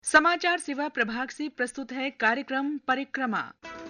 समाचार सेवा प्रभाग से प्रस्तुत है कार्यक्रम परिक्रमा।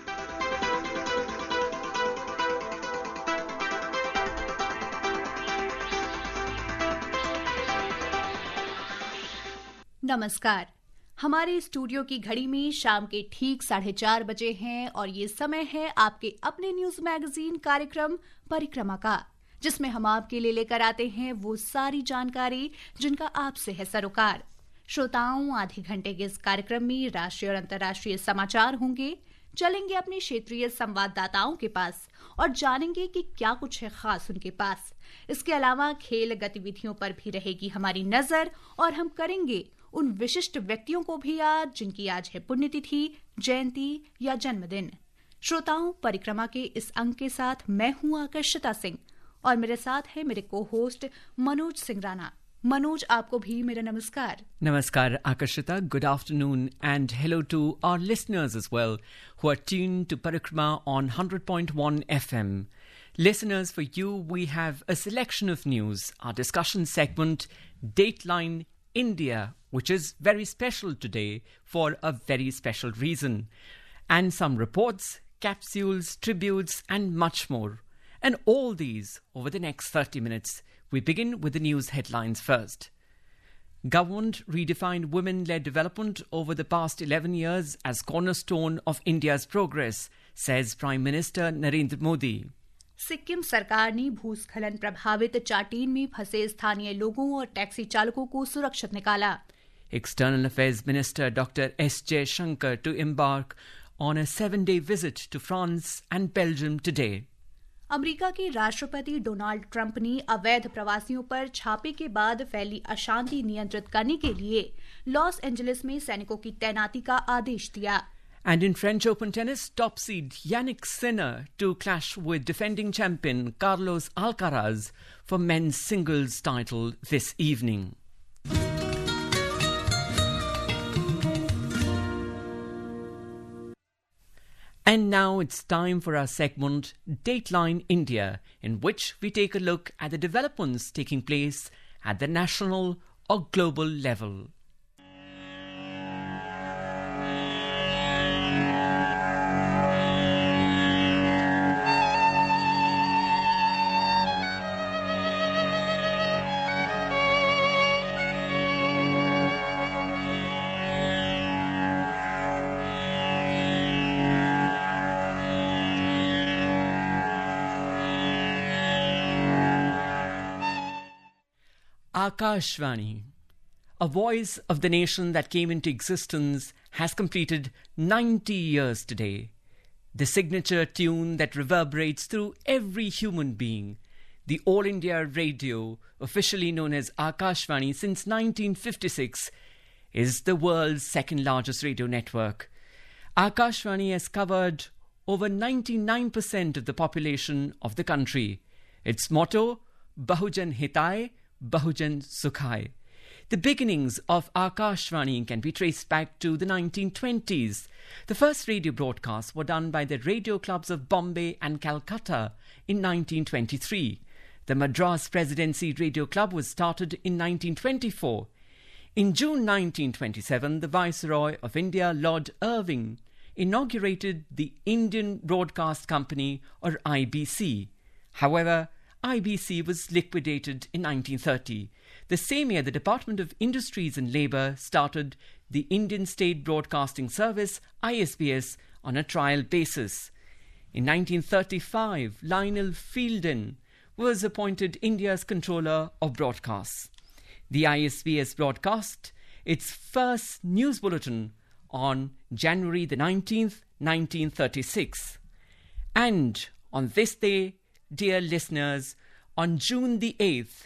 नमस्कार। हमारे स्टूडियो की घड़ी में शाम के ठीक 4:30 बजे हैं और ये समय है आपके अपने न्यूज मैगजीन कार्यक्रम परिक्रमा का, जिसमें हम आपके लिए लेकर आते हैं वो सारी जानकारी जिनका आपसे है सरोकार। श्रोताओं, आधे घंटे के इस कार्यक्रम में राष्ट्रीय और अंतर्राष्ट्रीय समाचार होंगे। चलेंगे अपने क्षेत्रीय संवाददाताओं के पास और जानेंगे कि क्या कुछ है खास उनके पास। इसके अलावा खेल गतिविधियों पर भी रहेगी हमारी नजर और हम करेंगे उन विशिष्ट व्यक्तियों को भी याद जिनकी आज है पुण्यतिथि, जयंती या जन्मदिन। श्रोताओं, परिक्रमा के इस अंक के साथ मैं हूं आकर्षिता सिंह और मेरे साथ है मेरे को होस्ट मनोज सिंह राणा। मनोज, आपको भी मेरा नमस्कार। Namaskar, Akashita. Good afternoon and hello to our listeners as well who are tuned to Parikrama on 100.1 FM. Listeners, for you, we have a selection of news, our discussion segment, Dateline India, which is very special today for a very special reason, and some reports, capsules, tributes, and much more. And all these over the next 30 minutes. We begin with the news headlines first. Government redefined women-led development over the past 11 years as cornerstone of India's progress, says Prime Minister Narendra Modi. Sikkim सरकार ने भूस्खलन प्रभावित चाटीन में फंसे स्थानीय लोगों और taxi चालकों को सुरक्षित निकाला। External Affairs Minister Dr. S. Jaishankar to embark on a 7-day visit to France and Belgium today. America के राष्ट्रपति डोनाल्ड ट्रंप ने अवैध प्रवासियों पर छापे के बाद फैली अशांति नियंत्रित करने के लिए लॉस एंजलिस में सैनिकों की तैनाती का आदेश दिया। And in French Open tennis, top seed Yannick Sinner to clash with defending champion Carlos Alcaraz for men's singles title this evening. And now it's time for our segment Dateline India, in which we take a look at the developments taking place at the national or global level. Akashvani, a voice of the nation that came into existence, has completed 90 years today. The signature tune that reverberates through every human being. The All India Radio, officially known as Akashvani since 1956, is the world's second largest radio network. Akashvani has covered over 99% of the population of the country. Its motto, Bahujan Hitai, Bahujan Sukhai. The beginnings of Akashvani can be traced back to the 1920s. The first radio broadcasts were done by the radio clubs of Bombay and Calcutta in 1923. The Madras Presidency Radio Club was started in 1924. In June 1927, the Viceroy of India, Lord Irving, inaugurated the Indian Broadcast Company, or IBC. However, IBC was liquidated in 1930. The same year, the Department of Industries and Labour started the Indian State Broadcasting Service, ISBS, on a trial basis. In 1935, Lionel Fielden was appointed India's controller of broadcasts. The ISBS broadcast its first news bulletin on January the 19th, 1936. And on this day, dear listeners, on June the 8th,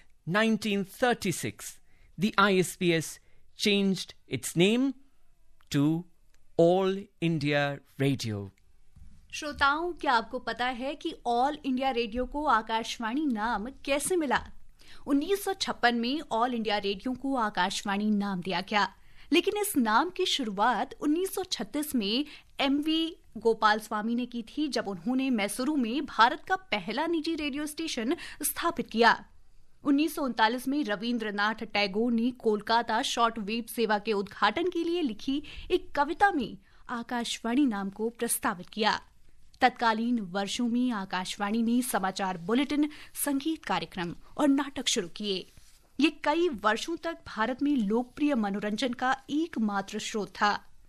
1936, the ISBS changed its name to All India Radio. श्रोताओं, क्या आपको पता है कि all India radio को आकाशवाणी नाम कैसे मिला? 1956 में ऑल इंडिया रेडियो को आकाशवाणी नाम दिया गया, लेकिन इस नाम की शुरुआत 1936 में एमवी गोपाल स्वामी ने की थी, जब उन्होंने मैसूरू में भारत का पहला निजी रेडियो स्टेशन स्थापित किया। 1939 में रविंद्रनाथ टैगोर ने कोलकाता शॉर्ट वेव सेवा के उद्घाटन के लिए लिखी एक कविता में आकाशवाणी नाम को प्रस्तावित किया। तत्कालीन वर्षों में आकाशवाणी ने समाचार बुलेटिन, संगीत कार्यक्रम और नाटक शुरू किए। ये कई वर्षों तक भारत में लोकप्रिय मनोरंजन का एकमात्र स्रोत था।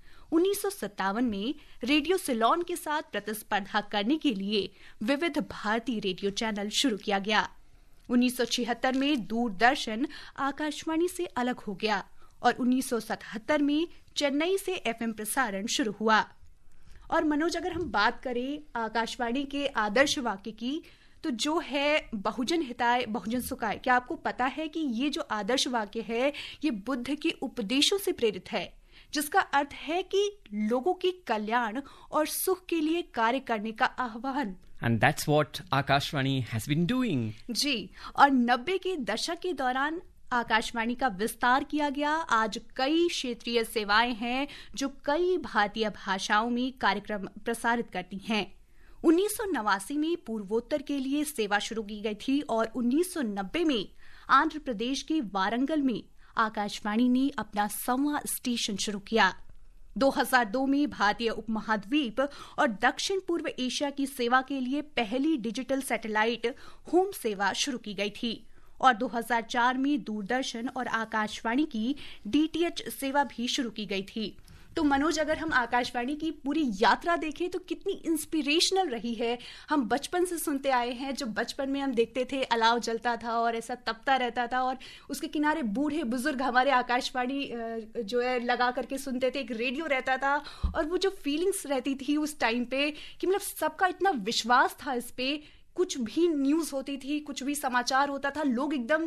1957 में रेडियो सिलोन के साथ प्रतिस्पर्धा करने के लिए विविध भारतीय रेडियो चैनल शुरू किया गया। 1976 में दूरदर्शन आकाशवाणी से अलग हो गया और 1977 में चेन्नई से एफएम प्रसारण शुरू हुआ। और मनोज, अगर हम बात करें आकाशवाणी के आदर्श वाक्य की, तो जो है बहुजन हिताय बहुजन सुखाय, क्या आपको पता है कि ये जो आदर्श वाक्य है ये बुद्ध के उपदेशों से प्रेरित है, जिसका अर्थ है कि लोगों की कल्याण और सुख के लिए कार्य करने का आह्वान। And that's what Akashvani has been doing. जी, और 90 के दशक के दौरान आकाशवाणी का विस्तार किया गया। आज कई क्षेत्रीय सेवाएं हैं जो कई भारतीय भाषाओं में कार्यक्रम प्रसारित करती हैं। 1989 में पूर्वोत्तर के लिए सेवा शुरू की गई थी और 1990 में आंध्र प्रदेश के वारंगल में आकाशवाणी ने अपना 100वां स्टेशन शुरू किया। 2002 में भारतीय उपमहाद्वीप और दक्षिण पूर्व एशिया की सेवा के लिए पहली डिजिटल सैटेलाइट होम सेवा शुरू की गई थी और 2004 में दूरदर्शन और आकाशवाणी की डीटीएच सेवा भी शुरू की गई थी। तो मनोज, अगर हम आकाशवाणी की पूरी यात्रा देखें तो कितनी इंस्पिरेशनल रही है। हम बचपन से सुनते आए हैं, जो बचपन में हम देखते थे अलाव जलता था और ऐसा तपता रहता था और उसके किनारे बूढ़े बुजुर्ग हमारे आकाशवाणी जो है लगा करके सुनते थे। एक रेडियो रहता था और वो जो फीलिंग्स रहती थी उस टाइम पे कि मतलब सबका इतना विश्वास था इस पे, कुछ भी न्यूज़ होती थी, कुछ भी समाचार होता था, लोग एकदम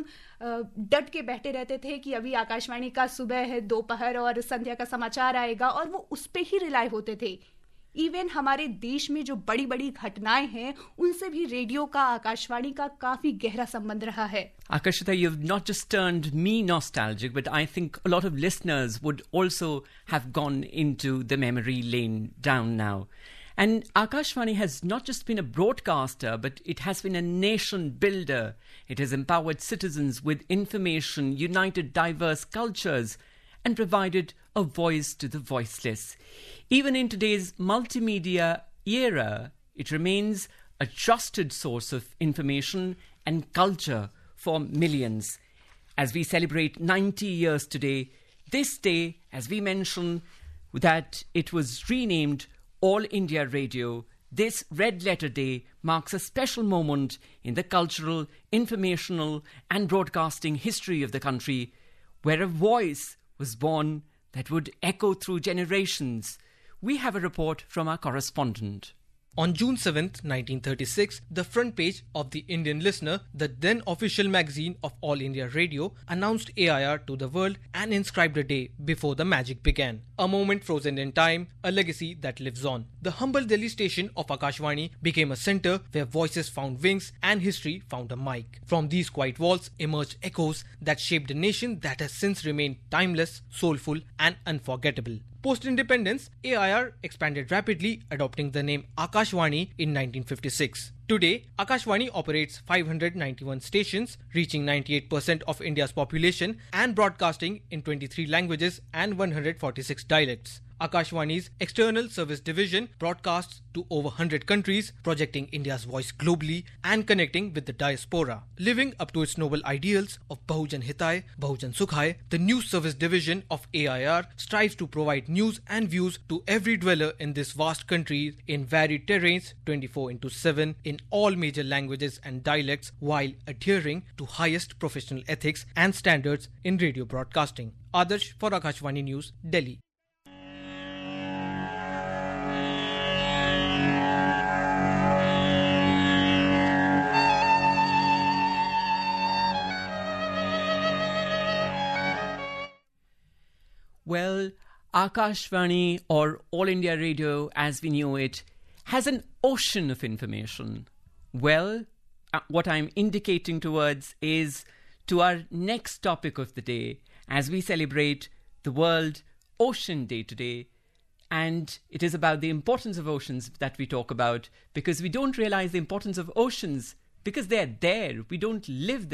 डट के बैठे रहते थे कि अभी आकाशवाणी का सुबह है, दोपहर और संध्या का समाचार आएगा और वो उस पे ही रिलाय होते थे। इवन हमारे देश में जो बड़ी बड़ी घटनाएं हैं उनसे भी रेडियो का, आकाशवाणी का काफी गहरा संबंध रहा है। Akashita, you've not just turned me nostalgic, but I think a lot of listeners would also have gone into the memory lane down now. And Akashvani has not just been a broadcaster, but it has been a nation builder. It has empowered citizens with information, united diverse cultures, and provided a voice to the voiceless. Even in today's multimedia era, it remains a trusted source of information and culture for millions. As we celebrate 90 years today, this day, as we mention that it was renamed All India Radio, this Red Letter Day marks a special moment in the cultural, informational and broadcasting history of the country, where a voice was born that would echo through generations. We have a report from our correspondent. On June 7th, 1936, the front page of the Indian Listener, the then official magazine of All India Radio, announced AIR to the world and inscribed a day before the magic began. A moment frozen in time, a legacy that lives on. The humble Delhi station of Akashvani became a center where voices found wings and history found a mic. From these quiet walls emerged echoes that shaped a nation that has since remained timeless, soulful and unforgettable. Post-independence, AIR expanded rapidly, adopting the name Akashvani in 1956. Today, Akashvani operates 591 stations, reaching 98% of India's population and broadcasting in 23 languages and 146 dialects. Akashvani's external service division broadcasts to over 100 countries, projecting India's voice globally and connecting with the diaspora. Living up to its noble ideals of Bahujan Hitai, Bahujan Sukhai, the new service division of AIR strives to provide news and views to every dweller in this vast country in varied terrains 24/7 in all major languages and dialects while adhering to highest professional ethics and standards in radio broadcasting. Adarsh for Akashvani News, Delhi. Well, Akashvani, or All India Radio as we knew it, has an ocean of information. Well, what I'm indicating towards is to our next topic of the day as we celebrate the World Ocean Day today. And it is about the importance of oceans that we talk about, because we don't realize the importance of oceans because they're there. We don't live there.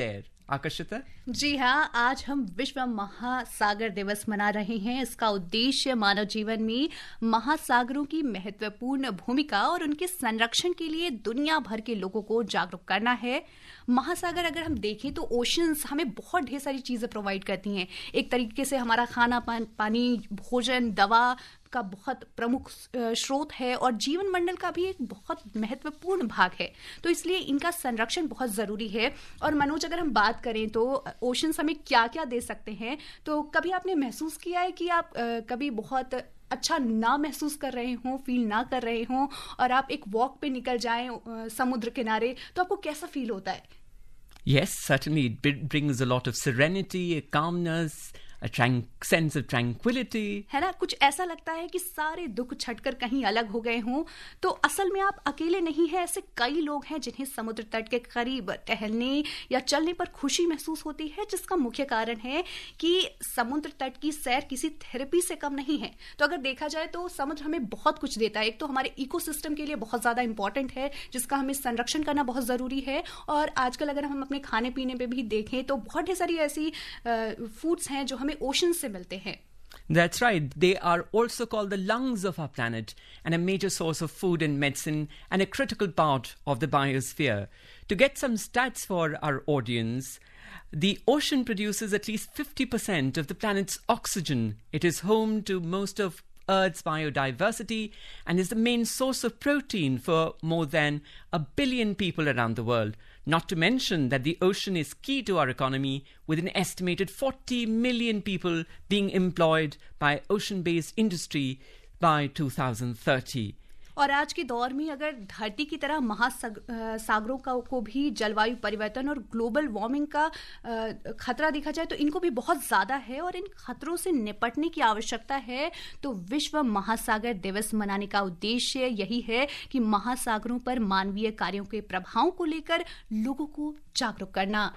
Akashita? जी हाँ, आज हम विश्व महासागर दिवस मना रहे हैं। इसका उद्देश्य मानव जीवन में महासागरों की महत्वपूर्ण भूमिका और उनके संरक्षण के लिए दुनिया भर के लोगों को जागरूक करना है। महासागर अगर हम देखें तो ओशंस हमें बहुत ढेर सारी चीजें प्रोवाइड करती हैं। एक तरीके से हमारा खाना पानी, भोजन, दवा का बहुत प्रमुख स्रोत है और जीवन मंडल का भी एक बहुत महत्वपूर्ण भाग है। तो इसलिए इनका संरक्षण बहुत जरूरी है। और मनोज, अगर हम बात करें तो ओशंस हमें क्या क्या दे सकते हैं, तो कभी आपने महसूस किया है कि आप कभी बहुत अच्छा ना महसूस कर रहे हों, फील ना कर रहे हों, और आप एक वॉक पे निकल जाएं समुद्र किनारे, तो आपको कैसा फील होता है? Yes, certainly it brings a lot of serenity, a calmness, a sense of tranquility. है ना, कुछ ऐसा लगता है कि सारे दुख छटकर कहीं अलग हो गए हों। तो असल में आप अकेले नहीं हैं, ऐसे कई लोग हैं जिन्हें समुद्र तट के करीब टहलने या चलने पर खुशी महसूस होती है, जिसका मुख्य कारण है कि समुद्र तट की सैर किसी थेरेपी से कम नहीं है। तो अगर देखा जाए तो समुद्र हमें बहुत कुछ देता है। एक तो हमारे इकोसिस्टम के लिए बहुत ज्यादा इंपॉर्टेंट है, जिसका हमें संरक्षण करना बहुत जरूरी है। और आजकल अगर हम अपने खाने पीने पे भी देखें तो बहुत ढेर सारी ऐसी फूड्स हैं जो हमें ओशन से मिलते हैं। That's right. They are also called the lungs of our planet and a major source of food and medicine and a critical part of the biosphere. To get some stats for our audience, the ocean produces at least 50% of the planet's oxygen. It is home to most of Earth's biodiversity and is the main source of protein for more than 1 billion people around the world. Not to mention that the ocean is key to our economy, with an estimated 40 million people being employed by ocean-based industry by 2030. और आज के दौर में अगर धरती की तरह महासागरों को भी जलवायु परिवर्तन और ग्लोबल वार्मिंग का खतरा देखा जाए तो इनको भी बहुत ज़्यादा है और इन खतरों से निपटने की आवश्यकता है। तो विश्व महासागर दिवस मनाने का उद्देश्य यही है कि महासागरों पर मानवीय कार्यों के प्रभावों को लेकर लोगों को जागरूक करना।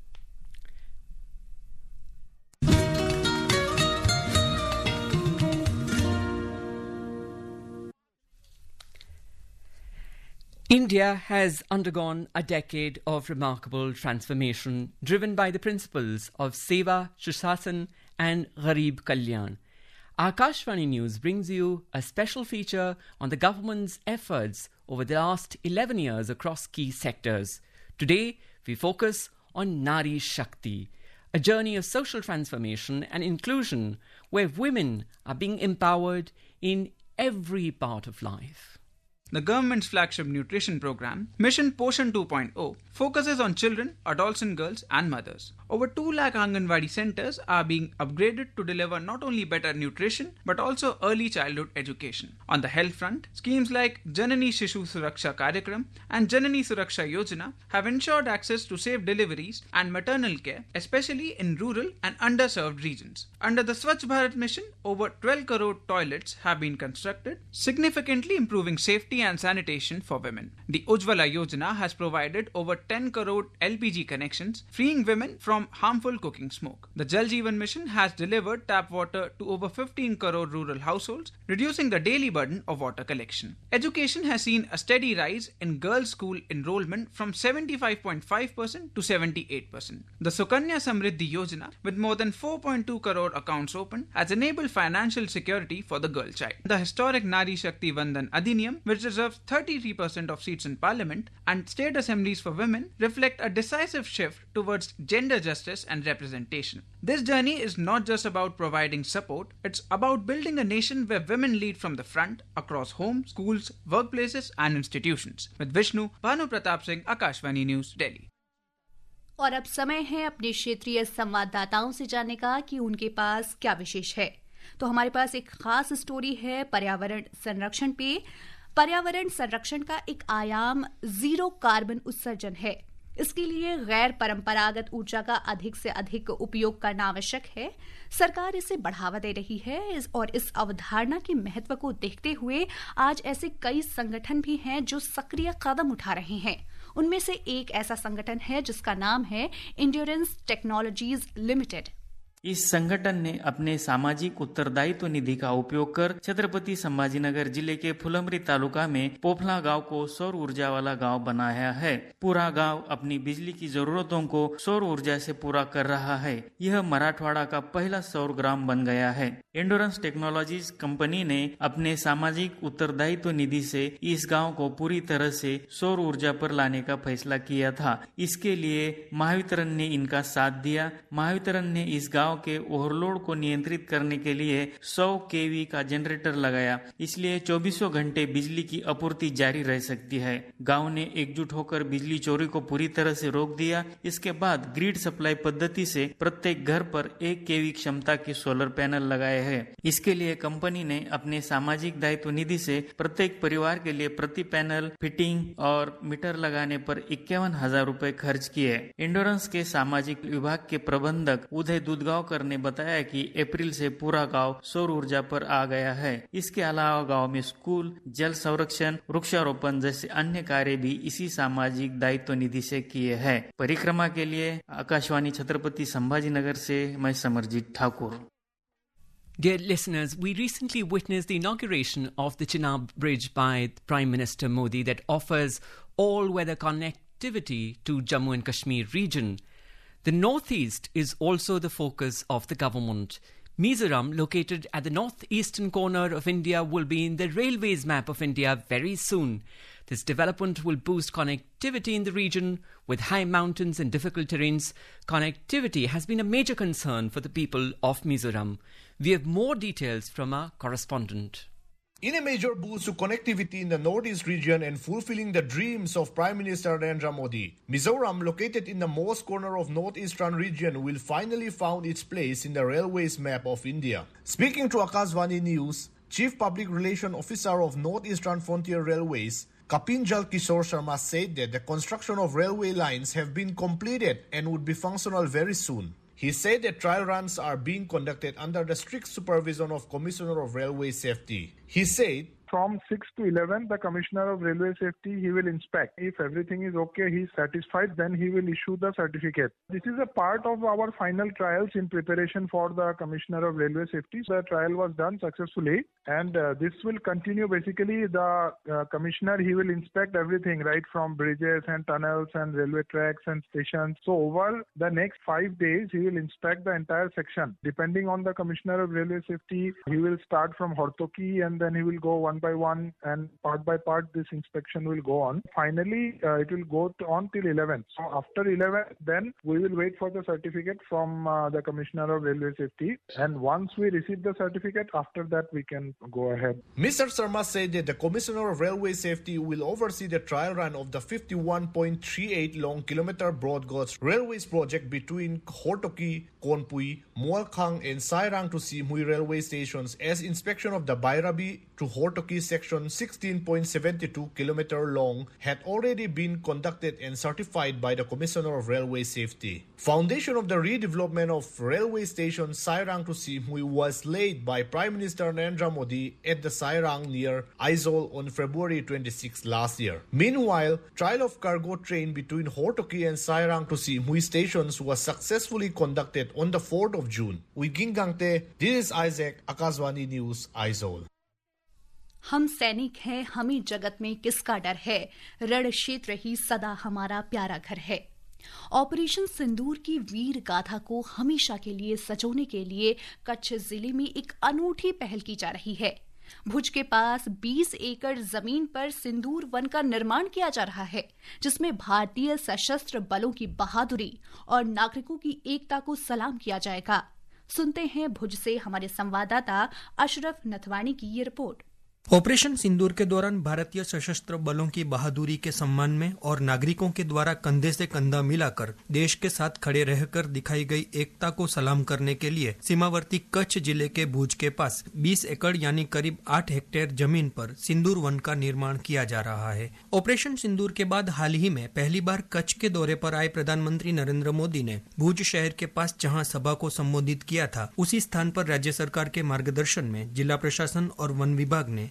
India has undergone a decade of remarkable transformation driven by the principles of Seva, Sushaasan and Gharib Kalyan. Akashvani News brings you a special feature on the government's efforts over the last 11 years across key sectors. Today, we focus on Nari Shakti, a journey of social transformation and inclusion where women are being empowered in every part of life. The government's flagship nutrition program, Mission Poshan 2.0, focuses on children, adults and girls and mothers. Over 2 lakh Anganwadi centers are being upgraded to deliver not only better nutrition but also early childhood education. On the health front, schemes like Janani Shishu Suraksha Karyakram and Janani Suraksha Yojana have ensured access to safe deliveries and maternal care, especially in rural and underserved regions. Under the Swachh Bharat mission, over 12 crore toilets have been constructed, significantly improving safety and sanitation for women. The Ujjwala Yojana has provided over 10 crore LPG connections, freeing women from harmful cooking smoke. The Jal Jeevan mission has delivered tap water to over 15 crore rural households, reducing the daily burden of water collection. Education has seen a steady rise in girls' school enrollment from 75.5% to 78%. The Sukanya Samriddhi Yojana, with more than 4.2 crore accounts open, has enabled financial security for the girl child. The historic Nari Shakti Vandan Adhiniyam, which reserves 33% of seats in parliament and state assemblies for women, reflect a decisive shift towards gender justice and representation. This journey is not just about providing support, it's about building a nation where women lead from the front across homes, schools, workplaces and institutions. With Vishnu, Bhanu Pratap Singh, Akashvani News, Delhi. और अब समय है अपने क्षेत्रीय संवाददाताओं से जानने का कि उनके पास क्या विशेष है। तो हमारे पास एक खास स्टोरी है पर्यावरण संरक्षण पे। पर्यावरण संरक्षण का एक आयाम जीरो कार्बन उत्सर्जन है। इसके लिए गैर परंपरागत ऊर्जा का अधिक से अधिक उपयोग करना आवश्यक है। सरकार इसे बढ़ावा दे रही है और इस अवधारणा के महत्व को देखते हुए आज ऐसे कई संगठन भी हैं जो सक्रिय कदम उठा रहे हैं। उनमें से एक ऐसा संगठन है जिसका नाम है एंड्योरेंस टेक्नोलॉजीज लिमिटेड। इस संगठन ने अपने सामाजिक उत्तरदायित्व निधि का उपयोग कर छत्रपति संभाजीनगर जिले के फुलंब्री तालुका में पोफला गांव को सौर ऊर्जा वाला गांव बनाया है। पूरा गांव अपनी बिजली की जरूरतों को सौर ऊर्जा से पूरा कर रहा है। यह मराठवाड़ा का पहला सौर ग्राम बन गया है। एंडोरेंस टेक्नोलॉजीज कंपनी ने अपने सामाजिक उत्तरदायित्व निधि से इस गांव को पूरी तरह से सौर ऊर्जा पर लाने का फैसला किया था। इसके लिए महावितरण ने इनका साथ दिया। महावितरण ने इस गांव के ओवरलोड को नियंत्रित करने के लिए 100 केवी का जनरेटर लगाया, इसलिए 24 घंटे बिजली की आपूर्ति जारी रह सकती है। गांव ने एकजुट होकर बिजली चोरी को पूरी तरह से रोक दिया। इसके बाद ग्रिड सप्लाई पद्धति से प्रत्येक घर पर 1 केवी क्षमता के सोलर पैनल लगाए हैं। इसके लिए कंपनी ने अपने सामाजिक दायित्व निधि से प्रत्येक परिवार के लिए प्रति पैनल फिटिंग और मीटर लगाने पर 51,000 रूपए खर्च किए। एंडोरेंस के सामाजिक विभाग के प्रबंधक उदय दूधगांवकर ने बताया कि अप्रैल से पूरा गांव सौर ऊर्जा पर आ गया है। इसके अलावा गांव में स्कूल, जल संरक्षण, वृक्षारोपण जैसे अन्य कार्य भी इसी सामाजिक दायित्व निधि से किए हैं। परिक्रमा के लिए आकाशवाणी छत्रपति संभाजीनगर से मैं Samarjeet Thakur. Dear listeners, we recently witnessed the inauguration of the Chenab Bridge by Prime Minister Modi that offers all-weather connectivity to Jammu and Kashmir region. The northeast is also the focus of the government. Mizoram, located at the northeastern corner of India, will be in the railways map of India very soon. This development will boost connectivity in the region. With high mountains and difficult terrains, connectivity has been a major concern for the people of Mizoram. We have more details from our correspondent. In a major boost to connectivity in the northeast region and fulfilling the dreams of Prime Minister Narendra Modi, Mizoram, located in the most corner of northeastern region, will finally found its place in the railways map of India. Speaking to Akashvani News, Chief Public Relations Officer of Northeastern Frontier Railways, Kapinjal Kishore Sharma said that the construction of railway lines have been completed and would be functional very soon. He said that trial runs are being conducted under the strict supervision of Commissioner of Railway Safety. He said, from 6 to 11, the Commissioner of Railway Safety, he will inspect. If everything is okay, he is satisfied, then he will issue the certificate. This is a part of our final trials in preparation for the Commissioner of Railway Safety. The trial was done successfully, and this will continue. Basically, the Commissioner, he will inspect everything, right from bridges and tunnels and railway tracks and stations. So over the next 5 days, he will inspect the entire section. Depending on the Commissioner of Railway Safety, he will start from Hortoki and then he will go one by one, and part by part this inspection will go on. Finally, it will go on till 11. So after 11, then we will wait for the certificate from the Commissioner of Railway Safety, and once we receive the certificate, after that we can go ahead. Mr. Sharma said that the Commissioner of Railway Safety will oversee the trial run of the 51.38 long kilometer broad gauge railways project between Hortoki, Konpui, Mualkhang and Sairang to Simhui railway stations, as inspection of the Bairabi to Hortoki section 16.72 kilometer long had already been conducted and certified by the Commissioner of Railway Safety. Foundation of the redevelopment of railway station Sairang to Simhui was laid by Prime Minister Narendra Modi at the Sairang near Aizawl on February 26 last year. Meanwhile, trial of cargo train between Hortoki and Sairang to Simhui stations was successfully conducted on the 4th of June. With Gingangte, this is Isaac, Akashvani News, Aizawl. हम सैनिक हैं, हमें जगत में किसका डर है, रण क्षेत्र ही सदा हमारा प्यारा घर है। ऑपरेशन सिंदूर की वीर गाथा को हमेशा के लिए सजोने के लिए कच्छ जिले में एक अनूठी पहल की जा रही है। भुज के पास 20 एकड़ जमीन पर सिंदूर वन का निर्माण किया जा रहा है, जिसमें भारतीय सशस्त्र बलों की बहादुरी और नागरिकों की एकता को सलाम किया जाएगा। सुनते हैं भुज से हमारे संवाददाता अशरफ नथवानी की ये रिपोर्ट। ऑपरेशन सिंदूर के दौरान भारतीय सशस्त्र बलों की बहादुरी के सम्मान में और नागरिकों के द्वारा कंधे से कंधा मिलाकर देश के साथ खड़े रहकर दिखाई गई एकता को सलाम करने के लिए सीमावर्ती कच्छ जिले के भुज के पास 20 एकड़ यानी करीब 8 हेक्टेयर जमीन पर सिंदूर वन का निर्माण किया जा रहा है। ऑपरेशन सिंदूर के बाद हाल ही में पहली बार कच्छ के दौरे पर आए प्रधानमंत्री नरेंद्र मोदी ने भुज शहर के पास जहां सभा को संबोधित किया था, उसी स्थान पर राज्य सरकार के मार्गदर्शन में जिला प्रशासन और वन विभाग ने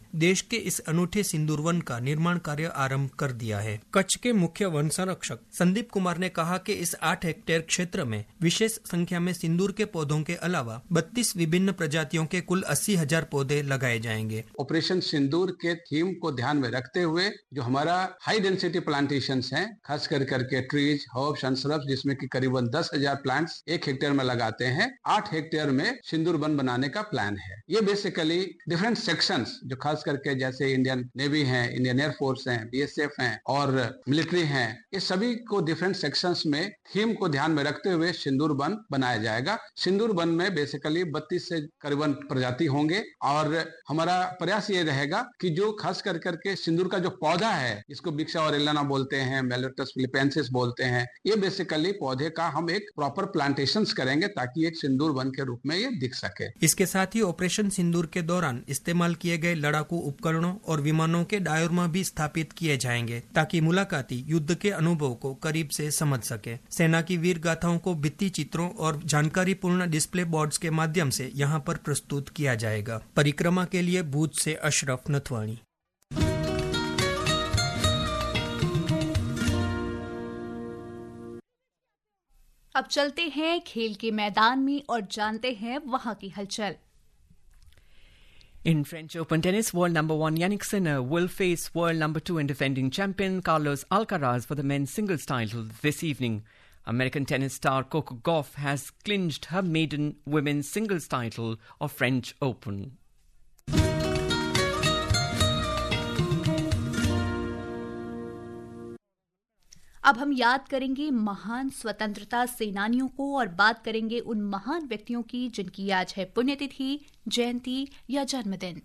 देश के इस अनूठे सिंदूर वन का निर्माण कार्य आरंभ कर दिया है। कच्छ के मुख्य वन संरक्षक संदीप कुमार ने कहा कि इस 8 हेक्टेयर क्षेत्र में विशेष संख्या में सिंदूर के पौधों के अलावा 32 विभिन्न प्रजातियों के कुल 80,000 पौधे लगाए जाएंगे। ऑपरेशन सिंदूर के थीम को ध्यान में रखते हुए जो हमारा हाई डेंसिटी प्लांटेशंस हैं, खास करके ट्रीज, हर्ब्स एंड श्रब्स, जिसमें कि करीबन 10,000 प्लांट्स 1 हेक्टेयर में लगाते हैं, 8 हेक्टेयर में सिंदूर वन बनाने का प्लान है। ये बेसिकली डिफरेंट सेक्शंस जो खास करके जैसे इंडियन नेवी है, इंडियन एयरफोर्स है, BSF है और मिलिट्री है, ये सभी को डिफरेंट सेक्शंस में थीम को ध्यान में रखते हुए सिंदूर वन बनाया जाएगा। सिंदूर वन में बेसिकली 32 से करीबन प्रजाति होंगे और हमारा प्रयास ये रहेगा कि जो खास करके सिंदूर का जो पौधा है, जिसको बिक्सा और एलाना बोलते हैं, मेलोटस फिलिपेंसिस बोलते हैं, ये बेसिकली पौधे का हम एक प्रॉपर प्लांटेशंस करेंगे ताकि एक सिंदूर वन के रूप में ये दिख सके। इसके साथ ही ऑपरेशन सिंदूर के दौरान इस्तेमाल किए गए लड़ाकू उपकरणों और विमानों के डायोरमा भी स्थापित किए जाएंगे ताकि मुलाकाती युद्ध के अनुभव को करीब से समझ सके। सेना की वीर गाथाओं को भित्ति चित्रों और जानकारीपूर्ण डिस्प्ले बोर्ड्स के माध्यम से यहाँ पर प्रस्तुत किया जाएगा। परिक्रमा के लिए भूज से अशरफ नथवाणी। अब चलते हैं खेल के मैदान में और जानते हैं वहां की हलचल। In French Open tennis, world number 1 Yannick Sinner will face world number 2 and defending champion Carlos Alcaraz for the men's singles title this evening. American tennis star Coco Gauff has clinched her maiden women's singles title of French Open. अब हम याद करेंगे महान स्वतंत्रता सेनानियों को और बात करेंगे उन महान व्यक्तियों की जिनकी आज है पुण्यतिथि, जयंती या जन्मदिन।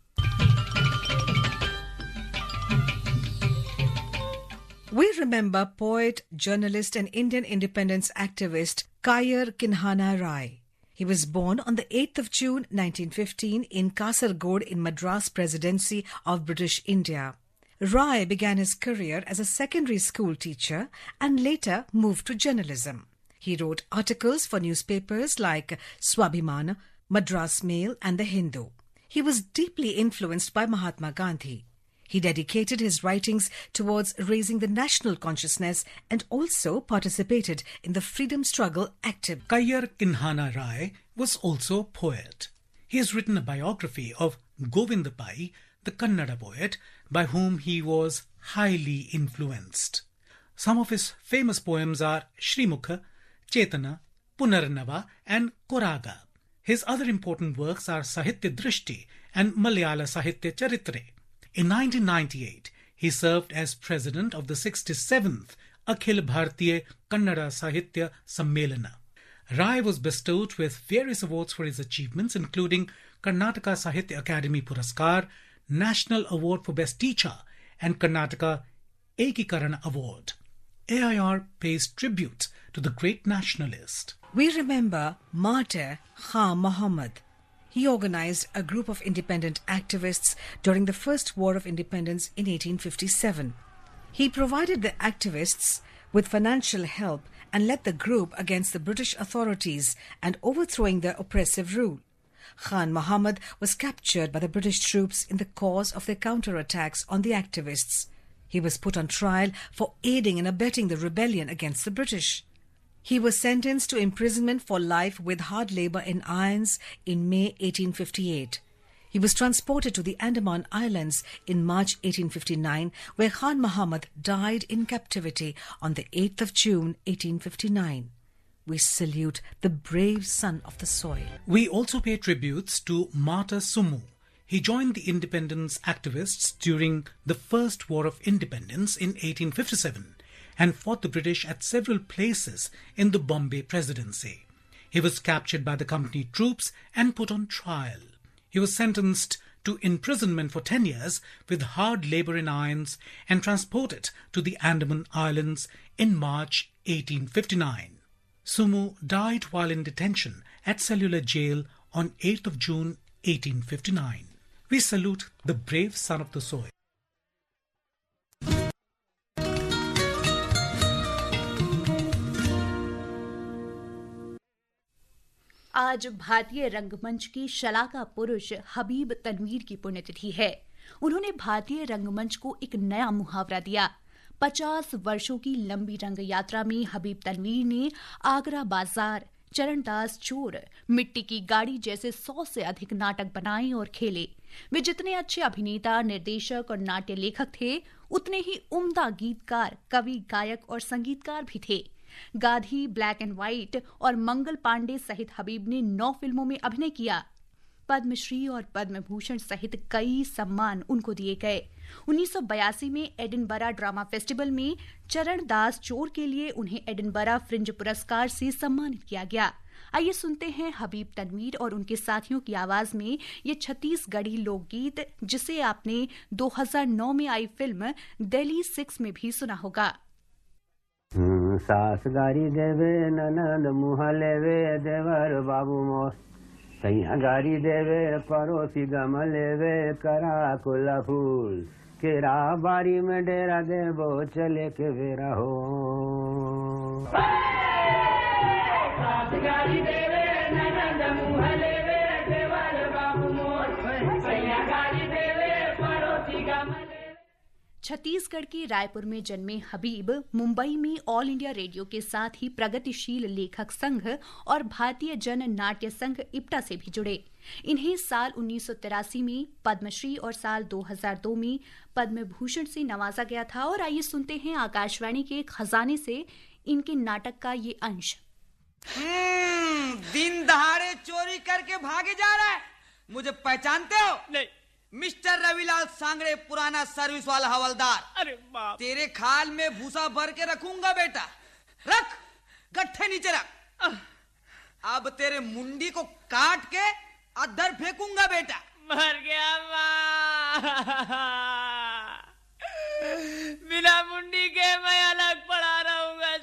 We remember poet, journalist and Indian independence activist Kayar Kinhana Rai. He was born on the 8th of June 1915 in Kasargod in Madras Presidency of British India. Rai began his career as a secondary school teacher and later moved to journalism. He wrote articles for newspapers like Swabhiman, Madras Mail and The Hindu. He was deeply influenced by Mahatma Gandhi. He dedicated his writings towards raising the national consciousness and also participated in the freedom struggle actively. Kayar Kinhana Rai was also a poet. He has written a biography of Govindapai, the Kannada poet, by whom he was highly influenced. Some of his famous poems are Shrimukha, Chetana, Punarnava and Koraga. His other important works are Sahitya Drishti and Malayala Sahitya Charitre. In 1998, he served as president of the 67th Akhil Bharatiya Kannada Sahitya Sammelana. Rai was bestowed with various awards for his achievements, including Karnataka Sahitya Academy Puraskar, National Award for Best Teacher and Karnataka Ekikarana Award. AIR pays tribute to the great nationalist. We remember martyr Khan Muhammad. He organized a group of independent activists during the First War of Independence in 1857. He provided the activists with financial help and led the group against the British authorities and overthrowing their oppressive rule. Khan Muhammad was captured by the British troops in the course of their counterattacks on the activists. He was put on trial for aiding and abetting the rebellion against the British. He was sentenced to imprisonment for life with hard labour in irons in May 1858. He was transported to the Andaman Islands in March 1859, where Khan Muhammad died in captivity on the 8th of June 1859. We salute the brave son of the soil. We also pay tributes to Martyr Sumu. He joined the independence activists during the First War of Independence in 1857 and fought the British at several places in the Bombay Presidency. He was captured by the company troops and put on trial. He was sentenced to imprisonment for 10 years with hard labour in irons and transported to the Andaman Islands in March 1859. Sumu died while in detention at Cellular Jail on 8th of June 1859. We salute the brave son of the soil. आज भारतीय रंगमंच की शलाका पुरुष हबीब तनवीर की पुण्यतिथि है। उन्होंने भारतीय रंगमंच को एक नया मुहावरा दिया। 50 वर्षों की लंबी रंग यात्रा में हबीब तनवीर ने आगरा बाजार, चरणदास चोर, मिट्टी की गाड़ी जैसे 100 से अधिक नाटक बनाए और खेले। वे जितने अच्छे अभिनेता, निर्देशक और नाट्य लेखक थे, उतने ही उम्दा गीतकार, कवि, गायक और संगीतकार भी थे। गाधी, ब्लैक एंड व्हाइट और मंगल पांडे सहित हबीब ने 9 फिल्मों में अभिनय किया। पद्मश्री और पद्म भूषण सहित कई सम्मान उनको दिए गए। 1982 में एडिनबरा ड्रामा फेस्टिवल में चरणदास चोर के लिए उन्हें एडिनबरा फ्रिंज पुरस्कार से सम्मानित किया गया। आइए सुनते हैं हबीब तनवीर और उनके साथियों की आवाज में ये छत्तीसगढ़ी लोकगीत, जिसे आपने 2009 में आई फिल्म दिल्ली 6 में भी सुना होगा। सास गारी देवे ननद मुँह लेवे देवर बाबू मोर, सैया गारी देवे पड़ोसी गम लेवे करा कुला फूल, केरा बारी में डेरा देवो चले के बेरा हो। सास गारी देवे ननद मुँह लेवे देवर बाबू मोर, सैया गारी देवे पड़ोसी गम लेवे। छत्तीसगढ़ के रायपुर में जन्मे हबीब मुंबई में ऑल इंडिया रेडियो के साथ ही प्रगतिशील लेखक संघ और भारतीय जन नाट्य संघ इप्टा से भी जुड़े। इन्हें साल 1983 में पद्मश्री और साल 2002 में पद्म भूषण से नवाजा गया था। और आइए सुनते हैं आकाशवाणी के खजाने से इनके नाटक का ये अंश। दिन दहाड़े चोरी करके भागे जा रहा है, मुझे पहचानते हो? नहीं। मिस्टर रविलाल सांगड़े, पुराना सर्विस वाला हवलदार। अरे बाप, तेरे खाल में भूसा भर के रखूंगा बेटा। रख, गट्ठे नीचे रख। अब तेरे मुंडी को काट के अधर फेंकूंगा बेटा। मर गया माँ। बिना मुंडी के मैं अलग पड़ा रहूंगा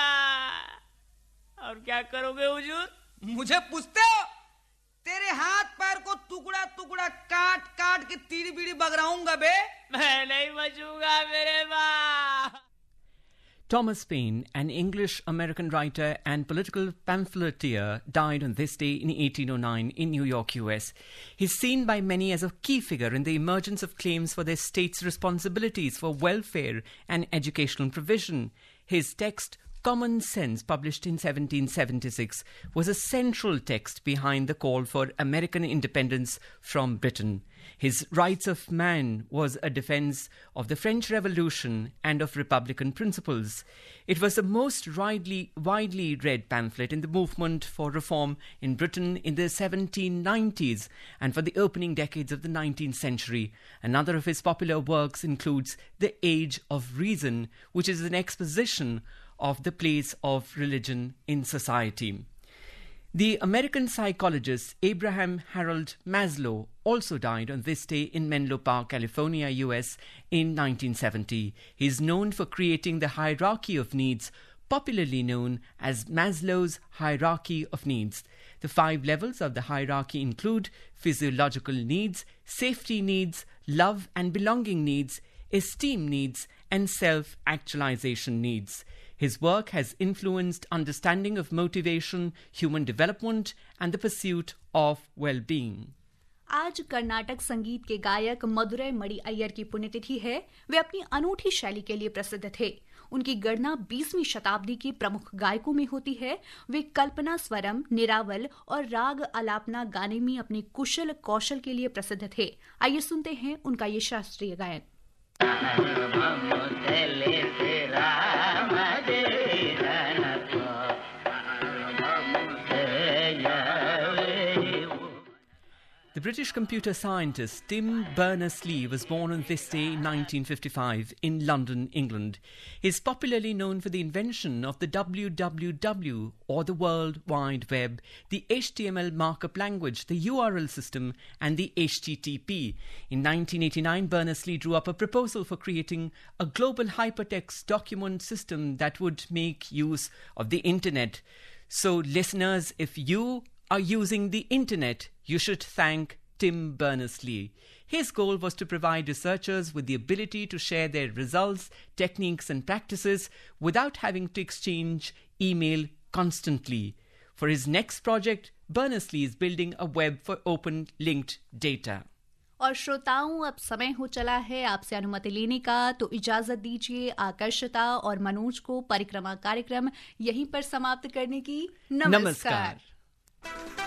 सरकार। और क्या करोगे हुजूर? मुझे पूछते हो? तेरे हाथ पैर को टुकड़ा टुकड़ा काट काट के तीरी बीड़ी बगराऊंगा बे। मैं नहीं बचूंगा मेरे माँ। Thomas Paine, an English-American writer and political pamphleteer, died on this day in 1809 in New York, US. He's seen by many as a key figure in the emergence of claims for their state's responsibilities for welfare and educational provision. His text, Common Sense, published in 1776, was a central text behind the call for American independence from Britain. His Rights of Man was a defense of the French Revolution and of republican principles. It was the most widely read pamphlet in the movement for reform in Britain in the 1790s and for the opening decades of the 19th century. Another of his popular works includes The Age of Reason, which is an exposition of the place of religion in society. The American psychologist Abraham Harold Maslow also died on this day in Menlo Park, California, US in 1970. He is known for creating the hierarchy of needs, popularly known as Maslow's hierarchy of needs. The 5 levels of the hierarchy include physiological needs, safety needs, love and belonging needs, esteem needs, and self-actualization needs. His work has influenced understanding of motivation, human development, and the pursuit of well-being. आज कर्नाटक संगीत के गायक मदुरै मणि अय्यर की पुण्यतिथि है। वे अपनी अनूठी शैली के लिए प्रसिद्ध थे। उनकी गणना 20वीं शताब्दी के प्रमुख गायकों में होती है। वे कल्पना स्वरम, निरावल और राग आलापना गाने में अपने कुशल कौशल के लिए प्रसिद्ध थे। आइए सुनते हैं उनका ये शास्त्रीय गायन। The British computer scientist Tim Berners-Lee was born on this day in 1955 in London, England. He is popularly known for the invention of the WWW, or the World Wide Web, the HTML markup language, the URL system, and the HTTP. In 1989, Berners-Lee drew up a proposal for creating a global hypertext document system that would make use of the Internet. So, listeners, if you are using the Internet, you should thank Tim Berners-Lee. His goal was to provide researchers with the ability to share their results, techniques and practices without having to exchange email constantly. For his next project, Berners-Lee is building a web for open linked data. और श्रोताओं, अब समय हो चला है आपसे अनुमति लेने का, तो इजाजत दीजिए आकर्षिता और मनोज को परिक्रमा कार्यक्रम यहीं पर समाप्त करने की। नमस्कार।